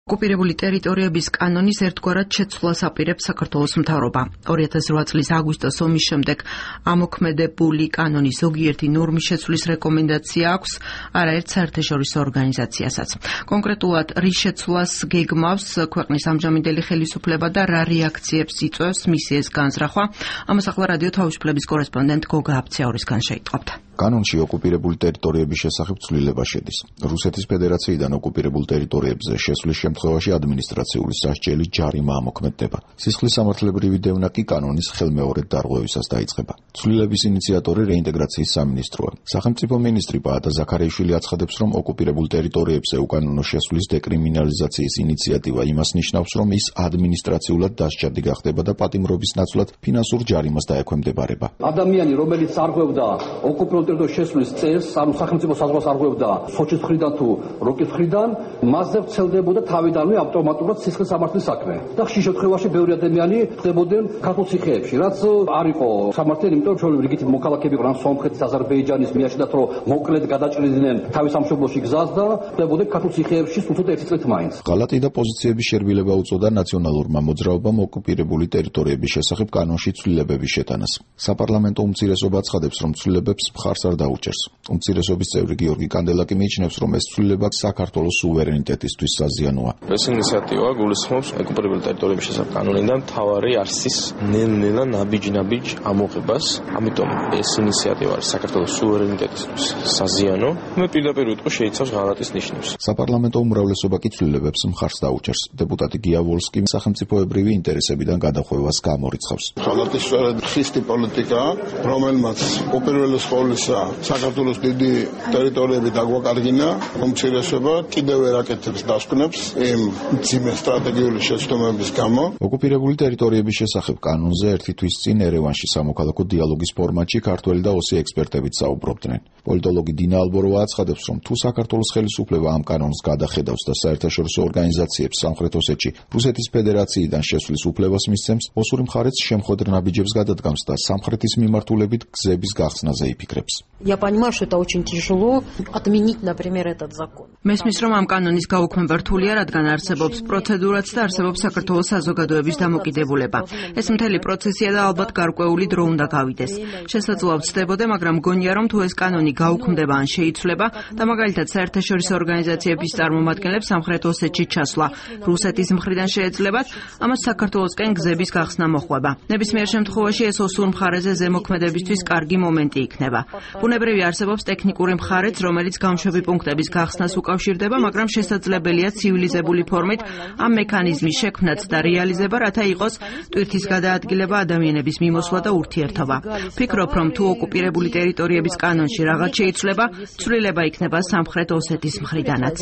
ოკუპირებული ტერიტორიების კანონის ერთგვარად შეცვლას აპირებს საქართველოს მთავრობა. 2008 წლის აგვისტოს ომის შემდეგ ამოქმედებული კანონის ზოგიერთი ნორმის შეცვლის რეკომენდაცია აქვს არაერთ საერთაშორისო ორგანიზაციასაც. კონკრეტულად რის შეცვლას გეგმავს ქვეყნის ამჟამინდელი ხელისუფლება და რა რეაქციებს იწვევს მისი ეს განზრახვა, ამას ახლა რადიო თავისუფლების კორესპონდენტ გოგა აბციაურისგან შეიტყობთ. კანონში ოკუპირებული ტერიტორიების შესახებ ცვლილება შედის. რუსეთის ფედერაციიდან ოკუპირებულ ტერიტორიებზე შესვლის შემთხვევაში ადმინისტრაციული სასჯელი ჯარიმა ამოქმედდება. სისხლის სამართლებრივი დევნა კი კანონის ხელმეორედ დარღვევისას დაიწყება. ცვლილების ინიციატორი რეინტეგრაციის სამინისტროა. სახელმწიფო მინისტრი პაატა ზაქარიაშვილი აცხადებს, რომ ოკუპირებულ ტერიტორიებზე უკანონო შესვლის დეკრიმინალიზაციის ინიციატივა იმას ნიშნავს, რომ ის ადმინისტრაციულად დასჯადი გახდება და პატიმრობის ნაცვლად ფინანსურ ჯარიმას დაექვემდებარება. ადამიანი, რომელიც არღვევდა ოკუპირებულ ტერიტორიებში შესვლის წესს, ანუ სახელმწიფო საზღვარს არღვევდა სოჭის მხრიდან თუ როკის მხრიდან, მასზე ვრცელდებოდა თავიდანვე ავტომატურად სისხლის სამართლის საქმე. და ხშირ შემთხვევაში ბევრი ადამიანი ხდებოდნენ ქართულ ციხეებში, რაც არ იყო სამართლიანი, იმიტომ რომ ჩვეულებრივ რიგითი მოქალაქეები იყვნენ სომხეთის, აზერბაიჯანის, მიაჩნდათ, რომ მოკლედ გადაჭრიდნენ თავის სამშობლოში გზას და ხდებოდნენ ქართულ ციხეებში სულ ერთი წლით მაინც. ღალატი და პოზიციების შერბილება უწოდა ნაციონალურმა მოძრაობამ ოკუპირებული ტერიტორიების შესახებ კანონში ცვლილებების შეტანას. საპარლამენტო უმცირესობა აცხადებს, რომ ცვლილებებს მხარს არ დაუჭერს. უმცირესობის წევრი გიორგი კანდელაკი მიიჩნევს, რომ ეს ცვლილება საქართველოს სუვერენიტეტისთვის საზიანოა. ეს ინიციატივა გულისხმობს ოკუპირებული ტერიტორიების შესახებ კანონიდან მთავარი არსის ნელ-ნელა ნაბიჯ ამოღებას. ამიტომ ეს ინიციატივა არის საქართველოს სუვერენიტეტისთვის საზიანო. მე პირდაპირ ვიტყვი, შეიცავს ღალატის ნიშნებს. საპარლამენტო უმრავლესობა კი ცვლილებებს მხარს დაუჭერს. დეპუტატი გია ვოლსკი სახელმწიფოებრივი ინტერესებიდან გადახვევას გამორიცხავს. ღალატი სწორედ ხისტი პოლიტიკაა, რომელმაც უპირველეს ყოვლისა საქართველოს დიდი ტერიტორიები დაგვაკარგინა, უმცირესობა კიდევ ვერ აკეთებს დასკვნებს იმ მძიმე სტრატეგიული შეცდომების გამო. ოკუპირებული ტერიტორიების შესახებ კანონზე ერთი თვის წინ ერევანში სამოქალაქო დიალოგის ფორმატში ქართველი და ოსი ექსპერტებიც საუბრობდნენ. პოლიტოლოგი დინა ალბოროვა აცხადებს, რომ თუ საქართველოს ხელისუფლება ამ კანონს გადახედავს და საერთაშორისო ორგანიზაციებს სამხრეთ ოსეთში რუსეთის ფედერაციიდან შესვლის უფლებას მისცემს, ოსური მხარეც შემხოდრ ნაბიჯებს გადადგამს და სამხრეთის მიმართულებით გზების გახსნაზე იფიქრებს. Я понимаю, что это очень тяжело отменить, например, этот закон. მესმის, რომ ამ კანონის გაუქმება რთულია, რადგან არსებობს პროცედურაც და არსებობს საქართველოს საზოგადოების დამოკიდებულება. ეს მთელი პროცესია და ალბათ გარკვეული დრო უნდა გავიდეს. შესაძლოა ვცდებოდე, მაგრამ მგონია, რომ თუ ეს კანონი გაუქმდება ან შეიცვლება და მაგალითად საერთაშორისო ორგანიზაციების წარმომადგენლებს სამხრეთ ოსეთში ჩასვლა რუსეთის მხრიდან შეეძლებათ, ამას საქართველოსკენ გზების გახსნა მოხვება. ნებისმიერ შემთხვევაში ეს ოსურ მხარეზე ზემოქმედებისთვის კარგი მომენტი იქნება. ბუნებრივი არსებობს ტექნიკური მხარეც, რომელიც გამშვები პუნქტების გახსნას უკავშირდება, მაგრამ შესაძლებელია ცივილიზებული ფორმით ამ მექანიზმის შექმნაც და რეალიზება, რათა იყოს ტვირთის გადაადგილება, ადამიანების მიმოსვლა და ურთიერთობა. ვფიქრობ, რომ თუ ოკუპირებული ტერიტორიების კანონში რაღაც შეიცვლება, ცვლილება იქნება სამხრეთ ოსეთის მხრიდანაც.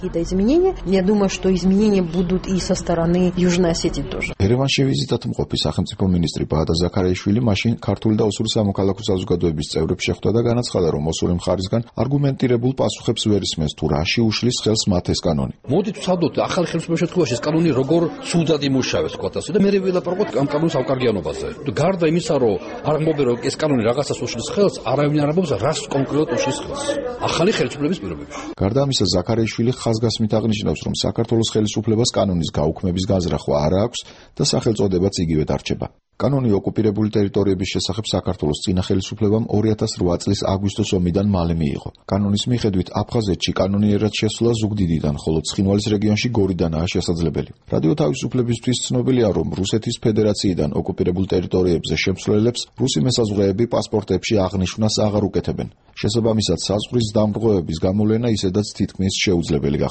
Я думаю, что изменения будут и со стороны Южной Осетии тоже. ერევანში ვიზიტად მყოფი სახელმწიფო მინისტრი პაატა ზაქარიაშვილი მაშინ ქართული და ოსური სამოქალაქო საზოგადოების წევრებს შეხვდა და განაცხადა, რომ ოსური მხარისგან არგუმენტირებულ პასუხებს ვერ ისმენს თუ რაში უშლის ხელს მათ ეს კანონი. მოდით ვცადოთ ახალი ხელისუფლების შემთხვევაში ეს კანონი როგორ სულდად იმუშავებს, თქვათ ასე და მე ვილაპარაკოთ ამ კანონის ავკარგიანობაზე. გარდა იმისა, რომ არ ამბობენ, რომ ეს კანონი რაღაცას უშლის ხელს, არავინ არ ამბობს რას კონკრეტულად უშლის ხელს. ახალი ხელისუფლების პირობებში. გარდა ამისა, ზაქარიაშვილი ხაზგასმით აღნიშნავს, რომ საქართველოს ხელისუფლებას კანონის გაუქმების განზრახვა არ აქვს და სახელწოდებაც იგივე დარჩება. კანონი ოკუპირებული ტერიტორიების შესახებ საქართველოს წინა ხელისუფლებამ 2008 წლის აგვისტოს ომიდან მალე მიიღო. კანონის მიხედვით აფხაზეთში კანონიერად შესვლა ზუგდიდიდან, ხოლო ცხინვალის რეგიონში გორიდანაა შესაძლებელი. რადიო თავისუფლებისთვის ცნობილია, რომ რუსეთის ფედერაციიდან ოკუპირებულ ტერიტორიებზე შემსვლელებს რუსი მესაზღვრეები პასპორტებში აღნიშვნას აღარ უკეთებენ. შესაბამისად, საზღვრის დამრღვევების გამოვლენა ისედაც თითქმის შეუძლებელი